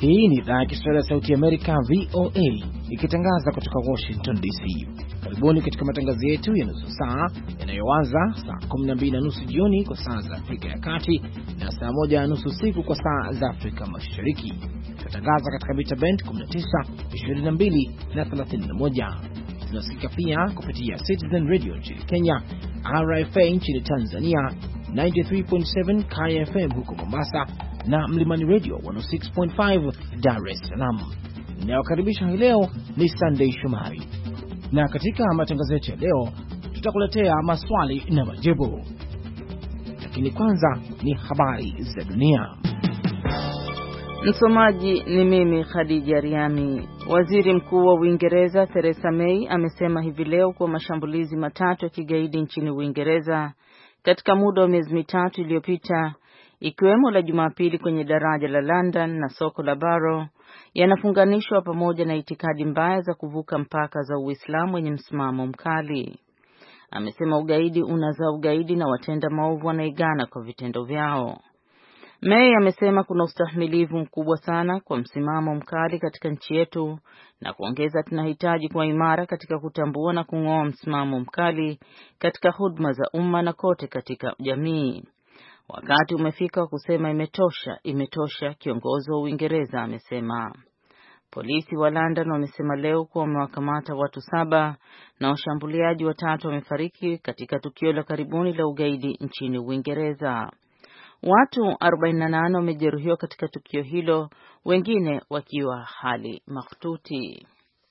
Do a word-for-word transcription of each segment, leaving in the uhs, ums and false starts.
Hii ni idhaa ya Kiswahili ya Sauti ya Amerika, V O A, ikitangaza kutoka Washington D C. Karibuni katika matangazo yetu ya nusu saa yanayoanza saa kumi na mbili na nusu jioni kwa saa za Afrika ya Kati na saa moja na nusu usiku kwa saa za Afrika Mashariki. Tunatangaza katika mita band kumi na tisa, ishirini na mbili na thelathini na moja. Tunasikika pia kupitia Citizen Radio nchini Kenya, R F A nchini Tanzania, tisini na tatu nukta saba K F M huko Mombasa na Mlimani Radio mia moja sita nukta tano Dar es Salaam. Ninayokaribisha hii leo ni Sunday Shumari. Na katika matangazo yetu ya leo tutakuletea maswali na majibu. Lakini kwanza ni habari za dunia. Msomaji ni mimi Khadija Riami. Waziri Mkuu wa Uingereza Theresa May amesema hivi leo kwa mashambulizi matatu ya kigaidi nchini Uingereza katika muda wa miezi mitatu iliyopita, ikiwemo la Jumapili kwenye daraja la London na soko la Barrow, yanafunganishwa pamoja na itikadi mbaya za kuvuka mpaka za Uislamu wenye msimamo mkali. Amesema ugaidi unazaa ugaidi na watenda maovu wanaigana kwa vitendo vyao. May amesema kuna ustahimilivu mkubwa sana kwa msimamo mkali katika nchi yetu, na kuongeza tunahitaji kuwa imara katika kutambua na kung'oa msimamo mkali katika huduma za umma na kote katika jamii. Wakati umefika wa kusema imetosha, imetosha, kiongozi wa Uingereza amesema. Polisi wa London wamesema leo kuwa wamewakamata watu saba na washambuliaji watatu wamefariki katika tukio la karibuni la ugaidi nchini Uingereza. Watu arobaini na nane wamejeruhiwa katika tukio hilo, wengine wakiwa hali mahututi.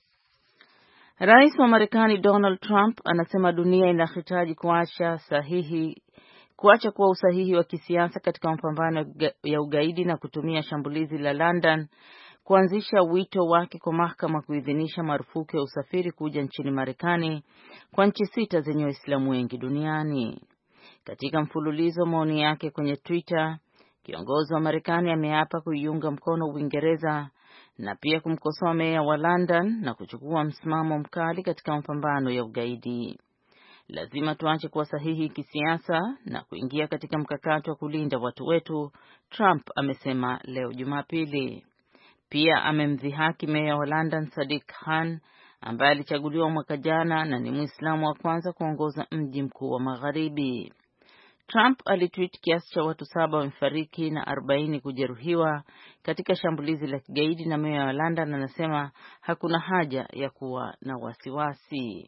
Rais wa Marekani Donald Trump anasema dunia inahitaji kuacha sahihi kuacha kuwa usahihi wa kisiasa katika mapambano ya ugaidi na kutumia shambulizi la London kuanzisha wito wake kwa mahakama kuidhinisha marufuku ya usafiri kuja nchini Marekani kwa nchi sita zenye Waislamu wengi duniani. Katika mfululizo maoni yake kwenye Twitter, kiongozi wa Marekani ameapa kuiunga mkono Uingereza na pia kumkosoa meya wa London na kuchukua msimamo mkali katika mapambano ya ugaidi. Lazima tuache kuwa sahihi kisiasa na kuingia katika mkakati wa kulinda watu wetu, Trump amesema leo Jumapili. Pia amemdhihaki meya wa London Sadiq Khan ambaye alichaguliwa mwaka jana na ni Muislamu wa kwanza kuongoza mji mkuu wa Magharibi. Trump alitweet kiasi cha watu saba wamefariki na arobaini kujeruhiwa katika shambulizi la kigaidi, na meya wa London anasema hakuna haja ya kuwa na wasiwasi.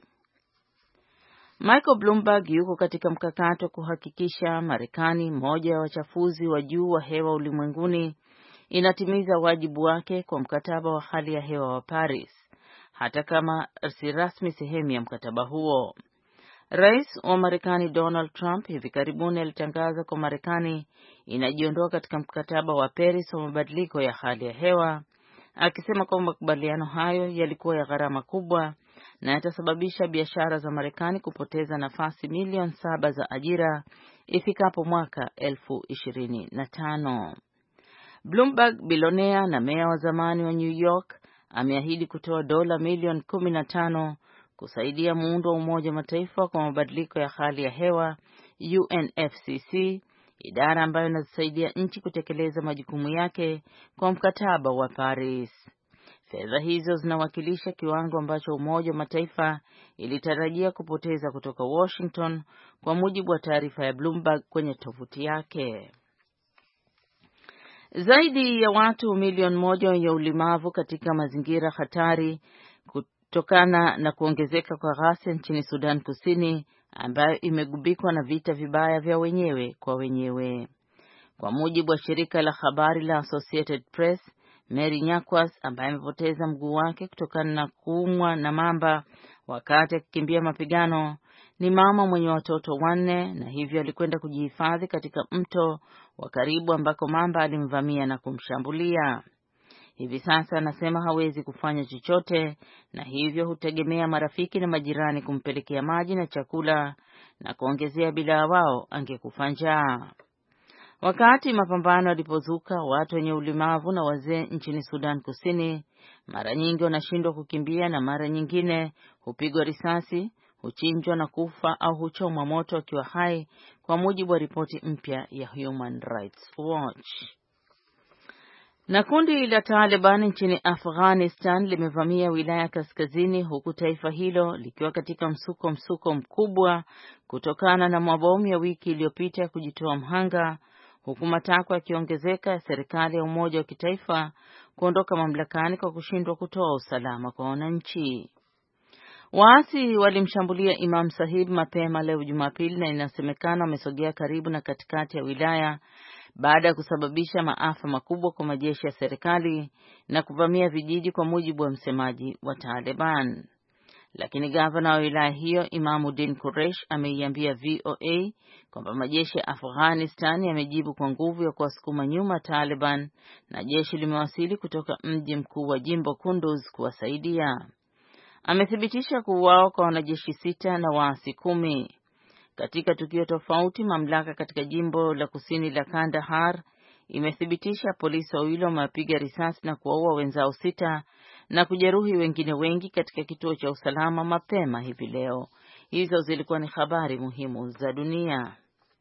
Michael Bloomberg yuko katika mkakati wa kuhakikisha Marekani, moja ya wachafuzi wa juu wa hewa ulimwenguni, inatimiza wajibu wake kwa mkataba wa hali ya hewa wa Paris, hata kama si rasmi sehemu ya mkataba huo. Rais wa Marekani Donald Trump hivi karibuni alitangaza kwa Marekani inajiondoa katika mkataba wa Paris wa mabadiliko ya hali ya hewa, akisema kwamba makubaliano hayo yalikuwa ya gharama kubwa na yatasababisha biashara za Marekani kupoteza nafasi milioni saba za ajira ifikapo mwaka elfu ishirini na tano. Bloomberg, bilionea na meya wa zamani wa New York, ameahidi kutoa dola milioni kumi na tano kusaidia muundo wa Umoja wa Mataifa kwa mabadiliko ya hali ya hewa U N F C C, idara ambayo inasaidia nchi kutekeleza majukumu yake kwa mkataba wa Paris. Fedha hizo zinawakilisha kiwango ambacho Umoja wa Mataifa ilitarajia kupoteza kutoka Washington, kwa mujibu wa taarifa ya Bloomberg kwenye tovuti yake. Zaidi ya watu milioni moja wenye ulemavu katika mazingira hatari kutokana na kuongezeka kwa ghasia nchini Sudan Kusini, ambayo imegubikwa na vita vibaya vya wenyewe kwa wenyewe. Kwa mujibu wa shirika la habari la Associated Press, Mary Nyakwas ambaye amepoteza mguu wake kutokana na kuumwa na mamba wakati akikimbia mapigano, ni mama mwenye watoto wanne na hivyo alikwenda kujihifadhi katika mto wa karibu ambako mamba alimvamia na kumshambulia. Hivi sasa anasema hawezi kufanya chochote na hivyo hutegemea marafiki na majirani kumpelekea maji na chakula, na kuongezea bila wao angekufa njaa. Wakati mapambano yalipozuka, watu wenye ulemavu na wazee nchini Sudan Kusini mara nyingi wanashindwa kukimbia na mara nyingine hupigwa risasi, huchinjwa na kufa au huchomwa moto wakiwa hai, kwa mujibu wa ripoti mpya ya Human Rights Watch. Na kundi la Taliban nchini Afghanistan limevamia wilaya kaskazini huku taifa hilo likiwa katika msuko msuko mkubwa kutokana na mabomu ya wiki iliyopita kujitoa mhanga, huku matakwa yakiongezeka ya serikali ya umoja wa kitaifa kuondoka mamlakani kwa kushindwa kutoa usalama kwa wananchi. Waasi walimshambulia Imam Sahib mapema leo Jumapili na inasemekana wamesogea karibu na katikati ya wilaya baada ya kusababisha maafa makubwa kwa majeshi ya serikali na kuvamia vijiji, kwa mujibu wa msemaji wa Taliban. Lakini gavana wa wilaya hiyo Imamuddin Quresh ameiambia V O A kwamba majeshi ya Afghanistan yamejibu kwa nguvu ya kuwasukuma nyuma Taliban na jeshi limewasili kutoka mji mkuu wa jimbo Kunduz kuwasaidia. Amethibitisha kuuawa kwa wanajeshi sita na waasi kumi. Katika tukio tofauti, mamlaka katika jimbo la kusini la Kandahar imethibitisha polisi wawili wamewapiga risasi na kuwaua wenzao sita na kujeruhi wengine wengi katika kituo cha usalama mapema hivi leo. Hizo zilikuwa ni habari muhimu za dunia.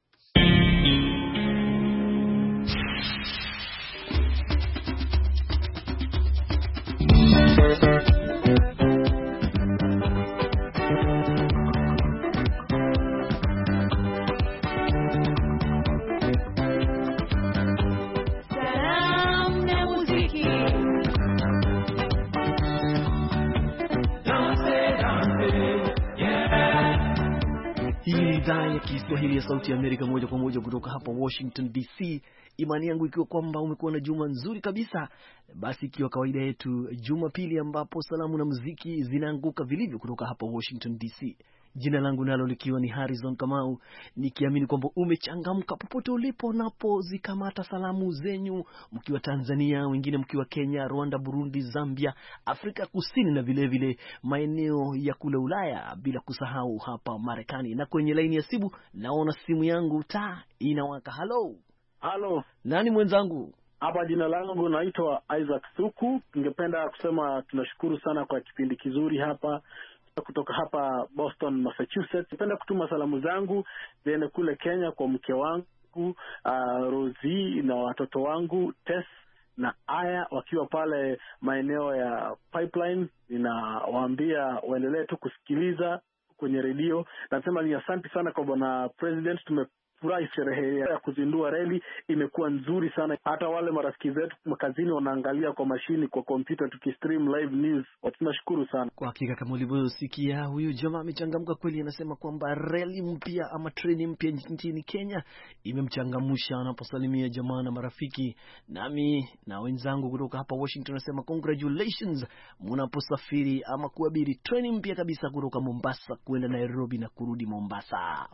Idhaa ya Kiswahili ya Sauti ya Amerika moja kwa moja kutoka hapa Washington D C. Imani yangu ikiwa kwamba umekuwa na juma nzuri kabisa. Basi ikiwa kawaida yetu Jumapili ambapo salamu na muziki zinaanguka vilivyo kutoka hapa Washington D C. Jina langu nalo likiwa ni Harrison Kamau, nikiamini kwamba umechangamka popote ulipo napo zikamata salamu zenyu, mkiwa Tanzania, wengine mkiwa Kenya, Rwanda, Burundi, Zambia, Afrika Kusini na vile vile maeneo ya kule Ulaya, bila kusahau hapa Marekani. Na kwenye laini ya simu naona simu yangu taa inawaka. Hello. Halo. Nani mwenzangu? Hapa jina langu naitwa Isaac Suku. Ningependa kusema tunashukuru sana kwa kipindi kizuri hapa kutoka hapa Boston, Massachusetts. Napenda kutuma salamu zangu ziende kule Kenya kwa mke wangu uh, Rosie na watoto wangu Tess na Aya wakiwa pale maeneo ya Pipeline. Ninawaambia waendelee tu kusikiliza kwenye redio. Nasema ni asante sana kwa bwana president. Tume furahi sherehe ya kuzindua reli imekuwa nzuri sana. Hata wale marafiki zetu makazini wanaangalia kwa mashini, kwa kompyuta, tukistream live news. Tunashukuru sana. Kwa hakika kama ulivyosikia, huyu jamaa amechangamka kweli. Anasema kwamba reli mpya ama treni mpya nchini Kenya imemchangamsha anaposalimia jamaa na marafiki. Nami na wenzangu kutoka hapa Washington nasema congratulations mnaposafiri ama kuabiri treni mpya kabisa kutoka Mombasa kwenda Nairobi na kurudi Mombasa.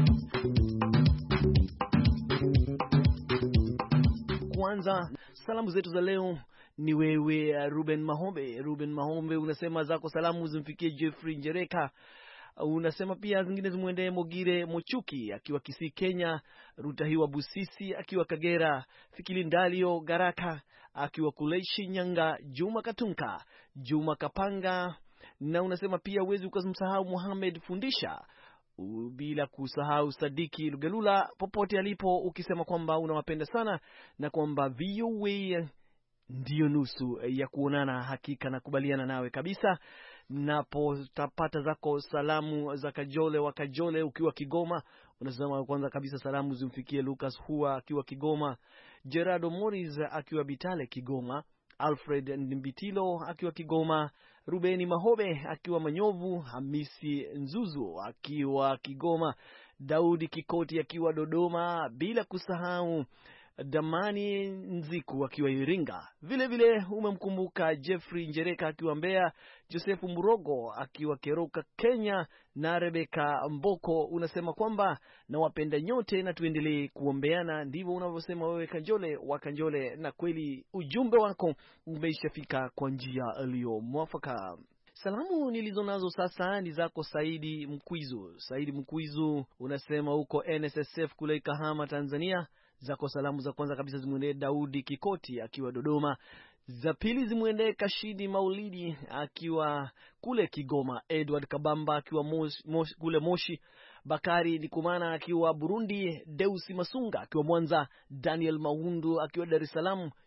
Kwanza salamu zetu za leo ni wewe Ruben Mahombe. Ruben Mahombe unasema zako salamu zimfikie Jeffrey Njereka. Unasema pia zingine zimuendee Mogire Mochuki akiwa Kisii Kenya, Rutahiwa Busisi akiwa Kagera, Fikili Ndalio Garaka akiwa kule Shinyanga, Juma Katunka, Juma Kapanga, na unasema pia uwezi ukasahau Muhammad Fundisha, bila kusahau Sadiki Lugelula popote alipo, ukisema kwamba unawapenda sana na kwamba V O A ndiyo nusu ya kuonana. Hakika nakubaliana nawe kabisa. Napo tapata zako salamu za Kajole wa Kajole ukiwa Kigoma, unasema kwanza kabisa salamu zimfikie Lucas Hua akiwa Kigoma, Gerardo Morris akiwa Bitale Kigoma, Alfred Ndimbitilo akiwa Kigoma, Rubeni Mahobe akiwa Manyovu, Hamisi Nzuzu akiwa Kigoma, Daudi Kikoti akiwa Dodoma, bila kusahau Damani Nziku akiwa Iringa. Vile vile umemkumbuka Jeffrey Njereka akiwa Mbeya, Josefu Murogo akiwa Keroka Kenya, na Rebeka Mboko. Unasema kwamba na wapenda nyote na tuendelee kuombeana. Ndivyo unavyosema wewe Kanjole wa Kanjole, na kweli ujumbe wako umeishafika kwa njia iliyo mwafaka. Salamu nilizo nazo sasa ni zako Saidi Mkwizu. Saidi Mkwizu unasema huko N S S F kule Kahama, Tanzania. Zako salamu za kwanza kabisa zimuendee Daudi Kikoti akiwa Dodoma. Za pili zimuendee Kashidi Maulidi akiwa kule Kigoma, Edward Kabamba akiwa Moshi, Moshi, kule Moshi, Bakari Nikumana akiwa Burundi, Deusi Masunga akiwa Mwanza, Daniel Maundu akiwa Dar es Salaam,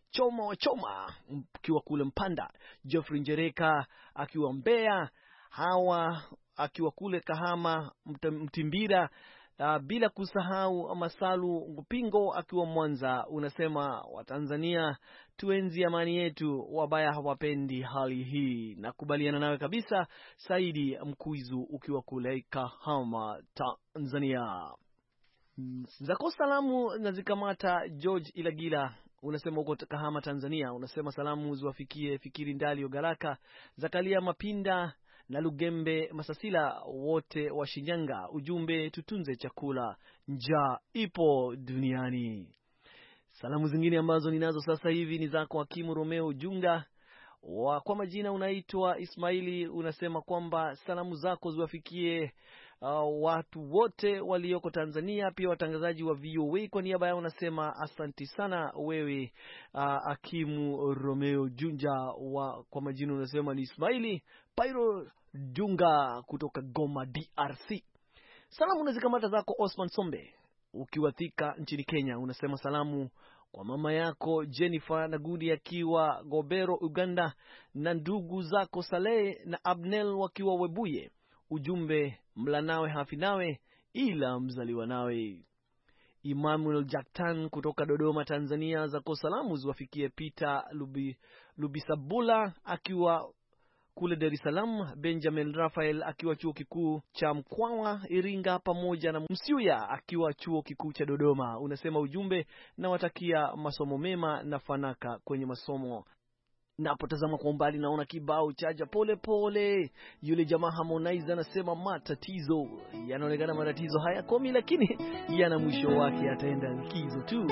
Choma wa Choma akiwa kule Mpanda, Geoffrey Njereka akiwa Mbeya, Hawa akiwa kule Kahama Mtimbira, uh, bila kusahau Masalu Ngupingo akiwa Mwanza. Unasema Watanzania tuenzi amani yetu, wabaya hawapendi hali hii. Nakubaliana nawe kabisa. Saidi Mkuizu ukiwa kule Kahama Tanzania. Zako salamu na zikamata George Ilagila, unasema uko Kahama Tanzania. Unasema salamu ziwafikie Fikiri Ndali Ogaraka, Zakalia Mapinda na Lugembe Masasila wote wa Shinyanga. Ujumbe, tutunze chakula, njaa ipo duniani. Salamu zingine ambazo ninazo sasa hivi ni zako Hakimu Romeo Junga, wa kwa majina unaitwa Ismaili. Unasema kwamba salamu zako ziwafikie uh, watu wote walioko Tanzania, pia watangazaji wa V O A. Kwa niaba yao unasema asanti sana wewe uh, Hakimu Romeo Junja, wa kwa majina unasema ni Ismaili Pairo Junga kutoka Goma D R C. Salamu unazikamata zako Osman Sombe ukiwa Thika nchini Kenya. Unasema salamu kwa mama yako Jennifer Nagudi akiwa Gobero Uganda, na ndugu zako Saleh na Abnel wakiwa Webuye. Ujumbe, mla nawe hafi nawe ila mzaliwa nawe. Emmanuel Jaktan kutoka Dodoma Tanzania, zako salamu ziwafikie Peter Lubi, Lubisabula akiwa kule Dar es Salaam, Benjamin Rafael akiwa chuo kikuu cha Mkwawa Iringa, pamoja na Msiuya akiwa chuo kikuu cha Dodoma. Unasema ujumbe, na watakia masomo mema na fanaka kwenye masomo. Napotazama kwa umbali naona kibao chaja pole pole. Yule jamaa Harmonize anasema matatizo yanaonekana, matatizo haya komi, lakini yana mwisho wake, ataenda likizo tu.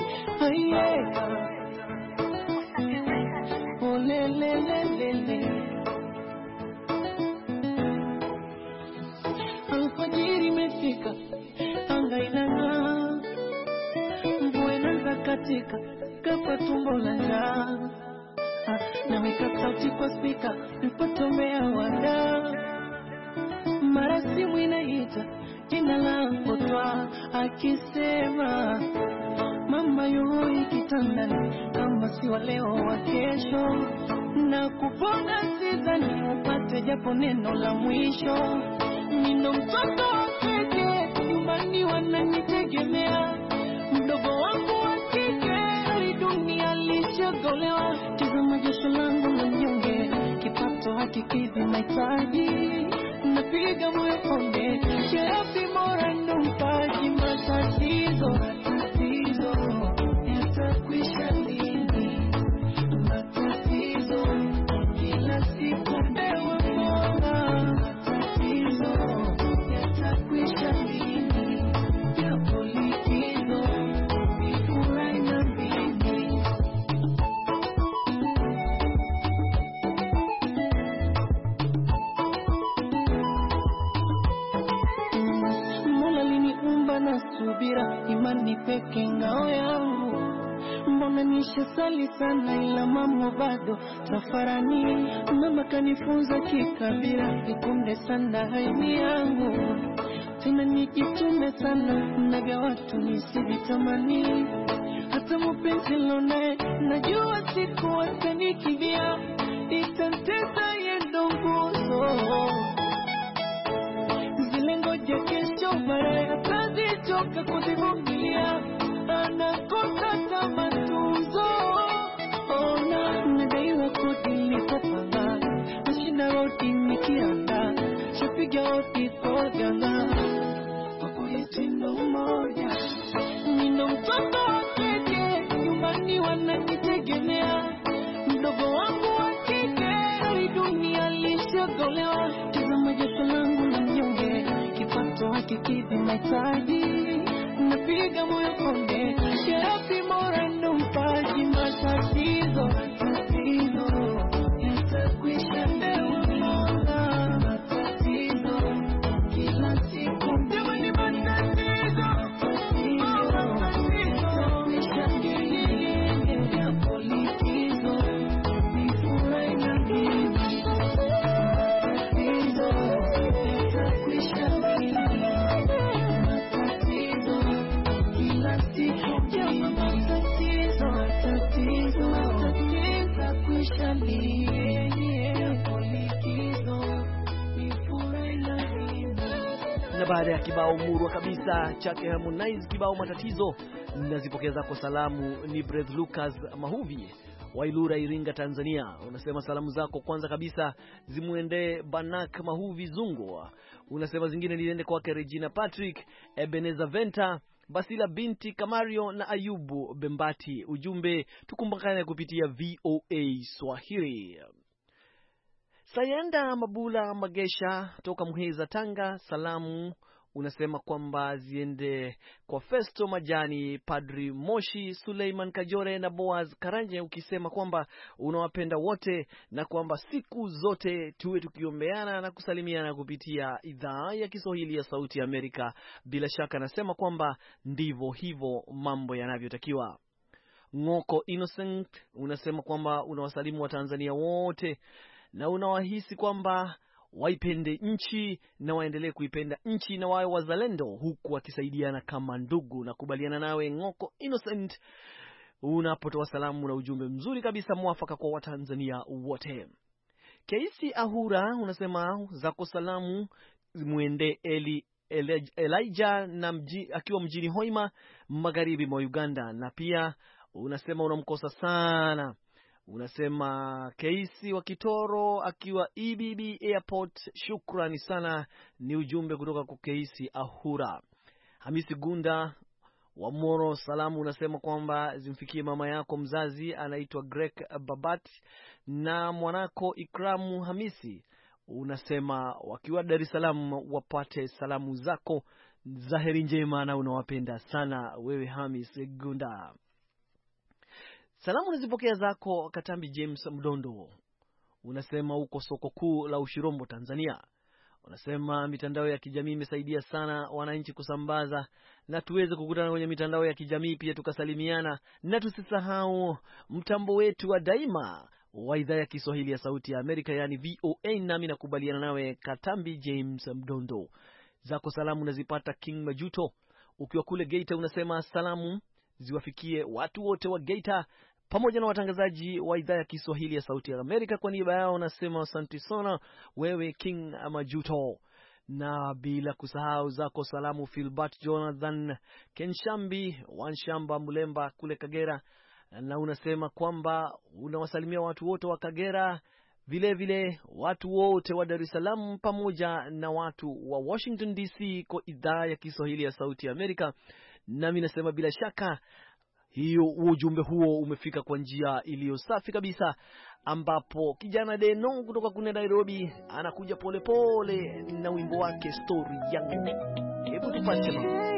Alfajiri imefika, anga inang'aa, mvua inaanza katika, kapa tumbo la njaa. Naweka sauti kwa spika, nipotomea wada, mara simu inaita, jina langu twa, akisema mama yuhoi kitandani, kama si wa leo wa kesho, na kupona sidhani upate japo neno la mwisho. Nino mtoto peke, nyumbani wananitegemea, mdogo wangu wa kike, dunia lishagolewa. Tazama jasho langu la mnyonge, kipato hakikidhi mahitaji, napiga moyo konde, sherafi mora ndo mpaji. Matatizo, matatizo yatakwisha lini? Matatizo kila siku mbewa mola, matatizo yatakwisha lini? Yapo likizo, nifurahi na mimi. Mola liniumba na subira, imani peke ngao yangu. Mbona nishasali sana ila mambo bado safarani. Mama kanifunza kikabila, nikunde sana haini yangu. Tena nijitume sana, naga watu nisivitamani. Hata mpenzi lone, najua siku watanikibia, itanteza yendo nguzo. Zile ngoja kesho baadaye atazichoka kuzivumilia, anakosa kama tuzo. Ona nadaiwa kodi nikopanga, nashinda rodi nikiranda, shapiga rodi kwa ganga, kwa kulitindo mmoja. Nino mtoto wa kike, nyumbani wananitegemea, mdogo wangu wa kike, dunia lishagolewa. Tazama jasho langu la mnyonge, kipato hakikidhi mahitaji, napiga moyo konde, sherafi mora ndo mpaji. Matatizo, matatizo yatakwisha leo mola, matatizo kila siku mjamani. Matatizo, matatizo yatakwisha lini? Yapo likizo, nifurahi na mimi. Matatizo yatakwisha lini? Matatizo kila siku, matatizo, matatizo baada ya kibao murwa kabisa chake Harmonize, kibao matatizo, nazipokea zako salamu. Ni Breth Lucas Mahuvi Wailura, Iringa, Tanzania. Unasema salamu zako kwanza kabisa zimuende Banak Mahuvi Zungu. Unasema zingine niende kwake Regina Patrick, Ebeneza Venta, Basila binti Kamario na Ayubu Bembati. Ujumbe, tukumbukane kupitia V O A Swahili. Sayenda Mabula Magesha toka Muheza, Tanga, salamu unasema kwamba ziende kwa Festo Majani, Padri Moshi, Suleiman Kajore na Boaz Karanje, ukisema kwamba unawapenda wote na kwamba siku zote tuwe tukiombeana na kusalimiana kupitia idhaa ya Kiswahili ya Sauti ya Amerika. Bila shaka nasema kwamba ndivyo hivyo mambo yanavyotakiwa. Ngoko Innocent unasema kwamba unawasalimu wa Tanzania wote na unawahisi kwamba waipende nchi na waendelee kuipenda nchi na wawe wazalendo huku wakisaidiana kama ndugu. Na kubaliana nawe Ngoko Innocent unapotoa salamu na ujumbe mzuri kabisa mwafaka kwa Watanzania wote. Keisi Ahura unasema zako salamu muende Eli Elijah na mji, akiwa mjini Hoima magharibi mwa Uganda, na pia unasema unamkosa sana. Unasema Keisi wa Kitoro akiwa E B B Airport, shukrani sana. Ni ujumbe kutoka kwa Keisi Ahura. Hamisi Gunda wa Moro, salamu unasema kwamba zimfikie mama yako mzazi anaitwa Greg Babat na mwanako Ikramu Hamisi. Unasema wakiwa Dar es Salaam wapate salamu zako za heri njema na unawapenda sana wewe Hamisi Gunda. Salamu unazipokea zako Katambi James Mdondo. Unasema uko soko kuu la Ushirombo, Tanzania. Unasema mitandao ya kijamii imesaidia sana wananchi kusambaza na tuweze kukutana kwenye mitandao ya kijamii pia tukasalimiana, na tusisahau mtambo wetu wa daima wa idhaa ya Kiswahili ya Sauti ya Amerika, yani V O A. Nami nakubaliana nawe Katambi James Mdondo. Zako salamu unazipata King Majuto ukiwa kule Geita. Unasema salamu ziwafikie watu wote wa Geita pamoja na watangazaji wa idhaa ya Kiswahili ya Sauti ya Amerika. Kwa niaba yao nasema asante sana wewe King Majuto. Na bila kusahau zako salamu Philbert Jonathan Kenshambi Wanshamba Mulemba kule Kagera, na unasema kwamba unawasalimia watu wote wa Kagera, vile vile watu wote wa Dar es Salaam pamoja na watu wa Washington D C kwa idhaa ya Kiswahili ya Sauti ya Amerika. Nami nasema bila shaka hiyo ujumbe huo umefika kwa njia iliyo safi kabisa, ambapo kijana Deno kutoka kune Nairobi anakuja pole pole na wimbo wake Story Yangu. Hebu tupate mambo.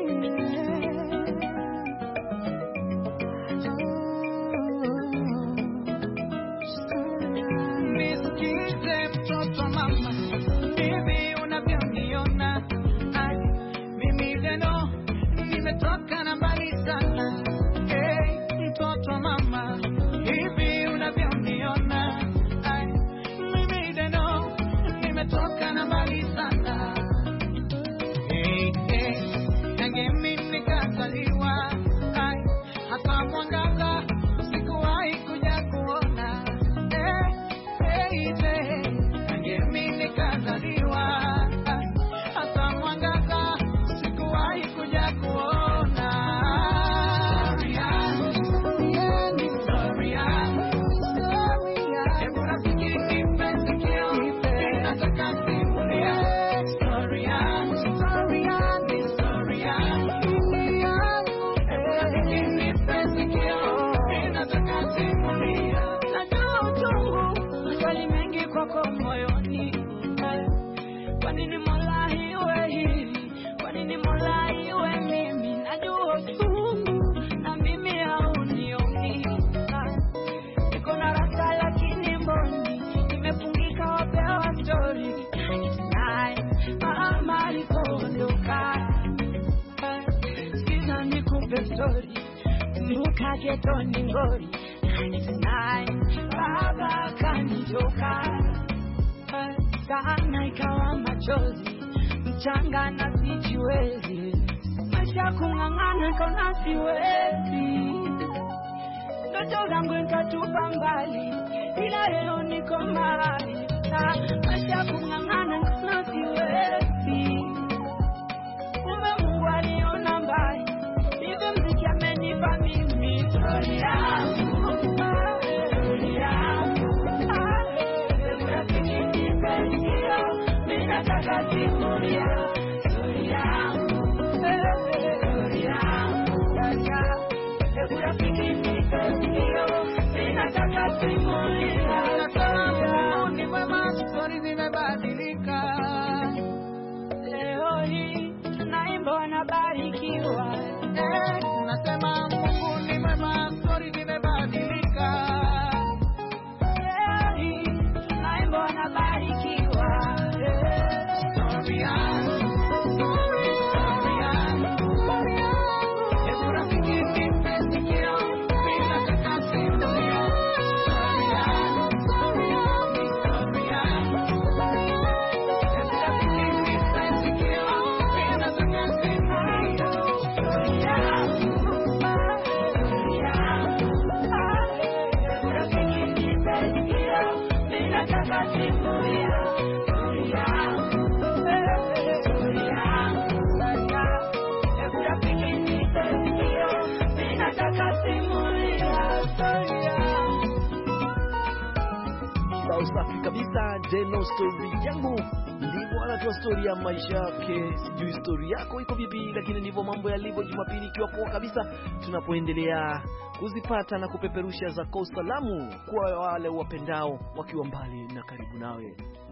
Nisikize mtoto mama, hivi unavyoniona, mimi Deno nimetoka na mbali sana. Hey, mtoto mama, hivi unavyoniona, mimi Deno nimetoka na mbali sana. Hey, hey, nange mimi kazaliwa, hata mwangaza sikuwahi kuja kuona. Hey, hey, hey, nange mimi kazaliwa, hata mwangaza sikuwahi kuja kuona. Mbuka getoni ngori ninety-nine baba kanitoka sana ikawa machozi mchanga na sijiwezi maisha kung'ang'ana kona siwezi ndoto zangu nikatupa mbali ila leo niko mahali maisha kung'ang'ana kona siwezi nabarikiwa. Eh, tunasema Mungu ni mwema, story imebadilika. Eh, tunaimba nabarikiwa. Eh, Story yangu, story yangu, story yangu. Hebu rafiki nipe sikio, mimi nataka simulia. Story yangu, story yangu, story yangu. Hebu rafiki nipe sikio, mimi nataka simulia. story yangu, story yangu. Hebu rafiki nipe sikio, mimi nataka simulia. Story yangu, story yangu. Hebu rafiki nipe sikio, mimi nataka simulia. Story yangu. Kibao safi kabisa, Deno story yangu. Ndivyo anatoa story ya maisha yake. Sijui story yako iko vipi, lakini ndivyo mambo yalivyo Jumapili ikiwa poa kabisa, tunapoendelea kuzipata na kupeperusha zako salamu kwa wale wapendao wakiwa mbali na karibu nawe.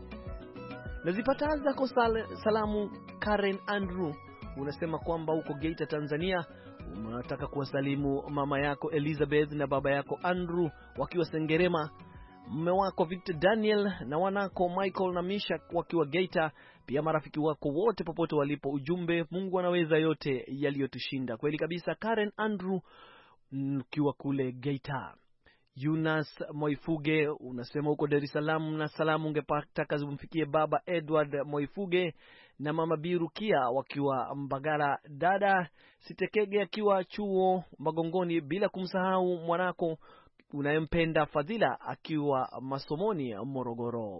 Nazipata zako sal salamu. Karen Andrew unasema kwamba uko Geita, Tanzania, unataka kuwasalimu mama yako Elizabeth na baba yako Andrew wakiwa Sengerema, mume wako Victor Daniel na wanako Michael na Misha wakiwa Geita, pia marafiki wako wote popote walipo. Ujumbe, Mungu anaweza yote yaliyotushinda. Kweli kabisa, Karen Andrew ukiwa kule Geita. Yunus Moifuge unasema uko Dar es Salaam, na salamu ungepata kazi umfikie baba Edward Moifuge na mama Birukia wakiwa Mbagala, dada Sitekege akiwa chuo Magongoni, bila kumsahau mwanako unayempenda Fadhila akiwa masomoni Morogoro.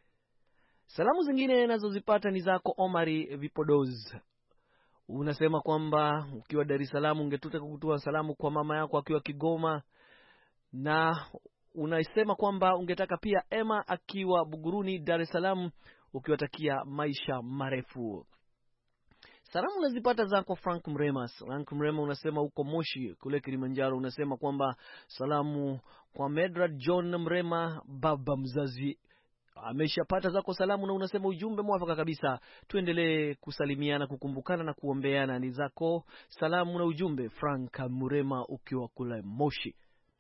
Salamu zingine nazozipata ni zako Omari Vipodoz. Unasema kwamba ukiwa Dar es Salaam ungetaka kutoa salamu kwa mama yako akiwa Kigoma, na unasema kwamba ungetaka pia Emma akiwa Buguruni, Dar es Salaam, ukiwatakia maisha marefu. Salamu unazipata zako Frank Mrema. Frank Mrema unasema uko Moshi kule Kilimanjaro, unasema kwamba salamu kwa Medrad John Mrema, baba mzazi. Ameshapata zako salamu na unasema ujumbe mwafaka kabisa, tuendelee kusalimiana, kukumbukana na kuombeana. Ni zako salamu na ujumbe Frank Mrema ukiwa kule Moshi.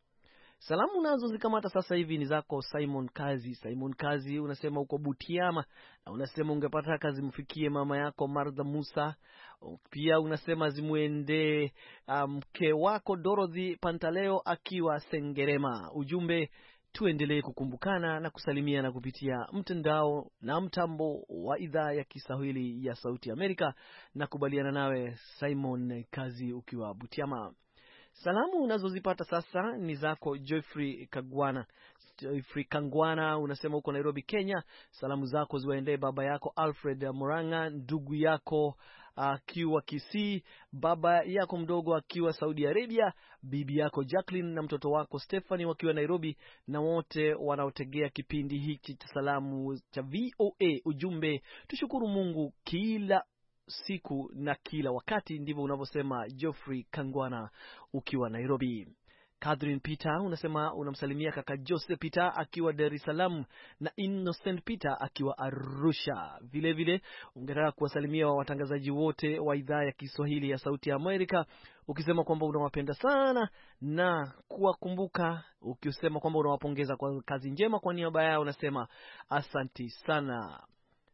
Salamu nazo zikamata sasa hivi ni zako Simon Kazi. Simon Kazi unasema uko Butiama, na unasema ungepata kazi mfikie mama yako Martha Musa. Pia unasema zimuende mke um, wako Dorothy Pantaleo akiwa Sengerema. Ujumbe, tuendelee kukumbukana na kusalimiana kupitia mtandao na mtambo wa idhaa ya Kiswahili ya Sauti Amerika. Na kubaliana nawe Simon Kazi ukiwa Butiama. Salamu unazozipata sasa ni zako Geoffrey Kagwana. Geoffrey Kangwana unasema uko Nairobi, Kenya. Salamu zako ziwaendee baba yako Alfred Muranga, ndugu yako akiwa uh, Kisii, baba yako mdogo akiwa Saudi Arabia, bibi yako Jacqueline na mtoto wako Stephanie wakiwa Nairobi, na wote wanaotegea kipindi hiki cha salamu cha V O A. Ujumbe, tushukuru Mungu kila siku na kila wakati. Ndivyo unavyosema Geoffrey Kangwana ukiwa Nairobi. Catherine Peter unasema unamsalimia kaka Joseph Peter akiwa Dar es Salaam na Innocent Peter akiwa Arusha. Vile vile ungetaka kuwasalimia wa watangazaji wote wa idhaa ya Kiswahili ya Sauti ya Amerika, ukisema kwamba unawapenda sana na kuwakumbuka, ukisema kwamba unawapongeza kwa kazi njema. Kwa niaba yao unasema asanti sana.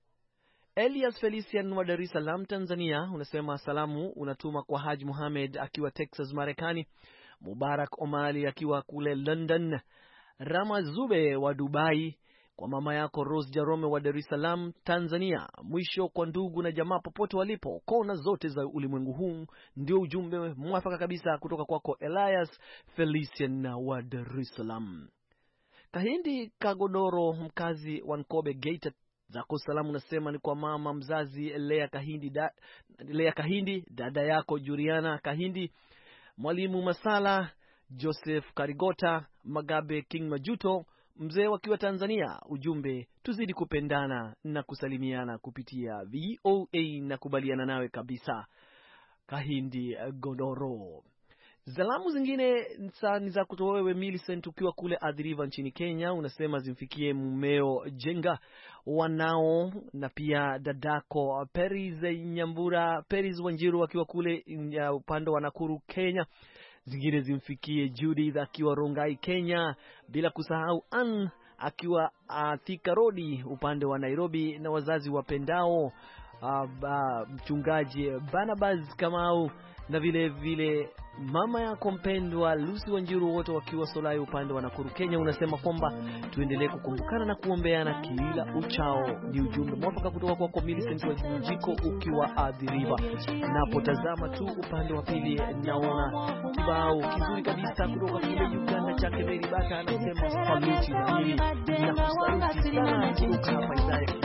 Elias Felician wa Dar es Salaam, Tanzania unasema salamu unatuma kwa Haji Mohamed akiwa Texas, Marekani, Mubarak Omali akiwa kule London, Rama Zube wa Dubai, kwa mama yako Rose Jarome wa Dar es Salaam, Tanzania. Mwisho kwa ndugu na jamaa popote walipo kona zote za ulimwengu huu. Ndio ujumbe mwafaka kabisa kutoka kwako Elias Felician wa Dar es Salaam. Kahindi Kagodoro, mkazi wa Nkobe, Geita, zako salamu nasema ni kwa mama mzazi Lea Kahindi, da, Lea Kahindi, dada yako Juliana Kahindi, mwalimu Masala, Joseph Karigota, Magabe King Majuto, mzee wakiwa Tanzania. Ujumbe, tuzidi kupendana na kusalimiana kupitia V O A, na kubaliana nawe kabisa Kahindi Godoro. Salamu zingine ni za kutoa wewe Millicent ukiwa kule Athi River nchini Kenya. Unasema zimfikie mumeo Jenga, wanao na pia dadako Peris Nyambura, Peris Wanjiru akiwa kule upande wa Nakuru Kenya. Zingine zimfikie Judith akiwa Rongai Kenya, bila kusahau Ann akiwa uh, Thika Road upande wa Nairobi, na wazazi wapendao uh, uh, mchungaji Barnabas Kamau na vile vile mama yako mpendwa Lucy Wanjiru, wote wakiwa Solai upande wa Nakuru Kenya. Unasema kwamba tuendelee kukumbukana na kuombeana kila uchao. Ni ujumbe mwafaka kutoka kwako Millicent wa Jiko ukiwa Athi River. Napotazama tu upande wa pili naona kibao kizuri kabisa kutoka kule Uganda cha Mary Baka, anasema saluti na mimi na kusaluti sana kutoka hapa idhaa ya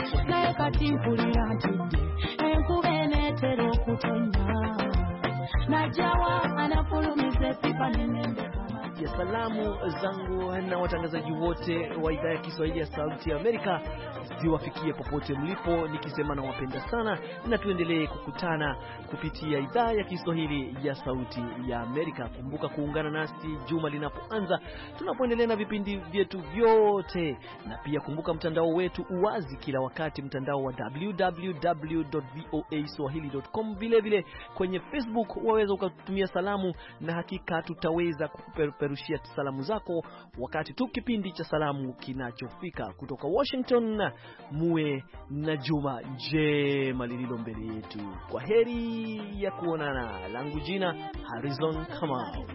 Najawa anafulumize pipa nenende ya salamu zangu na watangazaji wote wa idhaa ya Kiswahili ya Sauti ya Amerika ziwafikie popote mlipo, nikisema na wapenda sana, na tuendelee kukutana kupitia idhaa ya Kiswahili ya Sauti ya Amerika. Kumbuka kuungana nasi juma linapoanza, tunapoendelea na vipindi vyetu vyote, na pia kumbuka mtandao wetu uwazi kila wakati, mtandao wa w w w dot voa swahili dot com. Vile vile kwenye Facebook waweza ukatumia salamu, na hakika tutaweza kupeperushia salamu zako wakati tu kipindi cha salamu kinachofika. Kutoka Washington, muwe na juma njema lililo mbele yetu. Kwa heri ya kuonana. Langu jina Harrison Kamau.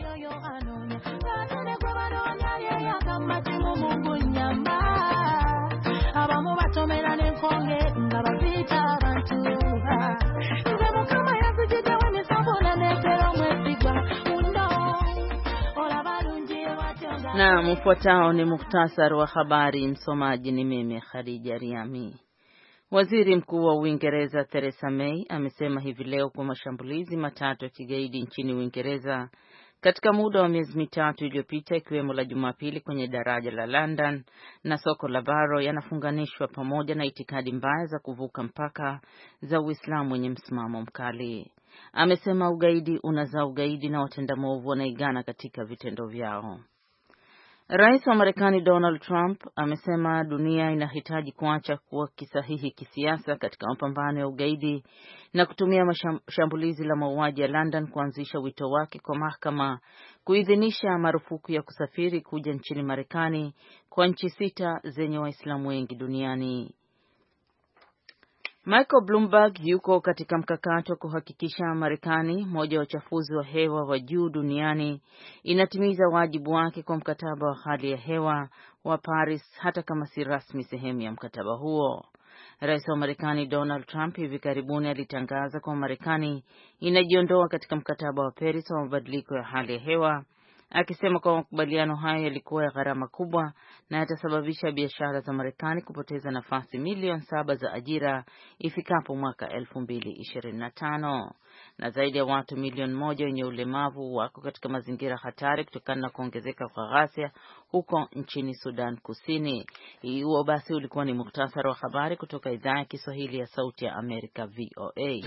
Abamu batomera n'enkonge nga babita abantu nze mukama yazijja wemisabula netero mwesigwa uno ola balungi watonda. Na mfuatao ni muhtasari wa habari. Msomaji ni mimi Khadija Riami. Waziri Mkuu wa Uingereza Theresa May amesema hivi leo kwa mashambulizi matatu ya kigaidi nchini Uingereza katika muda wa miezi mitatu iliyopita, ikiwemo la Jumapili kwenye daraja la London na soko la Barrow, yanafunganishwa pamoja na itikadi mbaya za kuvuka mpaka za Uislamu wenye msimamo mkali. Amesema ugaidi unazaa ugaidi na watenda maovu wanaigana katika vitendo vyao. Rais wa Marekani Donald Trump amesema dunia inahitaji kuacha kuwa kisahihi kisiasa katika mapambano ya ugaidi na kutumia mashambulizi la mauaji ya London kuanzisha wito wake kwa mahakama kuidhinisha marufuku ya kusafiri kuja nchini Marekani kwa nchi sita zenye Waislamu wengi duniani. Michael Bloomberg yuko katika mkakati wa kuhakikisha Marekani, moja wa uchafuzi wa hewa wa juu duniani, inatimiza wajibu wake kwa mkataba wa hali ya hewa wa Paris, hata kama si rasmi sehemu ya mkataba huo. Rais wa Marekani Donald Trump hivi karibuni alitangaza kwa Marekani inajiondoa katika mkataba wa Paris wa mabadiliko ya hali ya hewa, akisema kwa makubaliano hayo yalikuwa ya gharama kubwa na yatasababisha biashara za Marekani kupoteza nafasi milioni saba za ajira ifikapo mwaka elfu mbili ishirini na tano. Na zaidi ya watu milioni moja wenye ulemavu wako katika mazingira hatari kutokana na kuongezeka kwa ghasia huko nchini Sudan Kusini. Huo basi ulikuwa ni muhtasari wa habari kutoka idhaa ya Kiswahili ya Sauti ya Amerika V O A.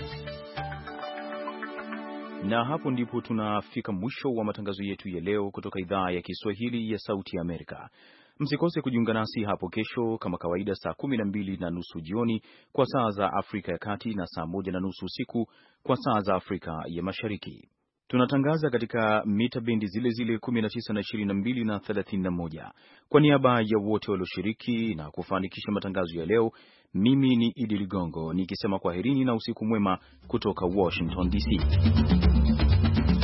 Na hapo ndipo tunafika mwisho wa matangazo yetu ya leo kutoka idhaa ya Kiswahili ya Sauti ya Amerika. Msikose kujiunga nasi hapo kesho kama kawaida saa kumi na mbili na nusu jioni kwa saa za Afrika ya Kati na saa moja na nusu usiku kwa saa za Afrika ya Mashariki. Tunatangaza katika mita bendi zile zile kumi na tisa na ishirini na mbili na thelathini na moja. Kwa niaba ya wote walioshiriki na kufanikisha matangazo ya leo, mimi ni Idi Ligongo nikisema kwaherini na usiku mwema kutoka Washington D C.